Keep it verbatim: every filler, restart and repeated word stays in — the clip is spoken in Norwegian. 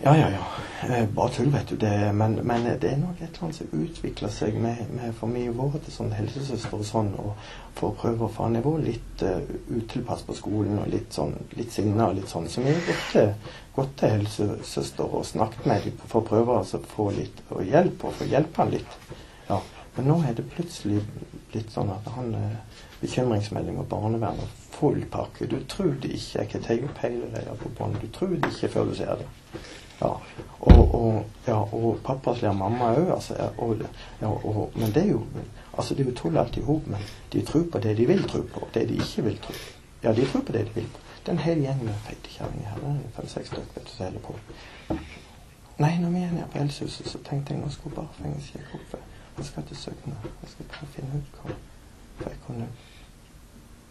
Ja, ja, ja. Eh, bare tull, vet du. Det, men, men det er nok et eller annet som utvikler seg med, med for mye vært til sånn helsesøster og sånn, og for å prøve å få nivå litt uh, utilpass på skolen, og litt sånn, litt sinne og litt sånn. Så vi har gått til, gått til helsesøster og snakket med dem for å prøve å få litt og hjelp, og få hjelpe han litt. Ja. Men nå er det plutselig litt sånn at han uh, bekymringsmelding og barnevern og full pakke. Du tror det ikke, jeg kan ta opp hele det på bånd. Du tror det ikke før du ser det. Ja, og, og, ja, og pappa slår mamma også, altså, og, ja, og, men det er jo, altså det er jo tull alt i hop, men de tror på det de vil tro på, det de ikke vil tro. Ja, de tror på det de vil på. Det er en hel gjeng med feitekjerringer her, det er fem-seks stykker, vet du, så heller på. Nei, når vi er nede på Elsehuset, så tenkte jeg, nå skulle bare fengen sjekke opp, jeg skal til Søgne, jeg skal bare finne ut hva, for jeg kunne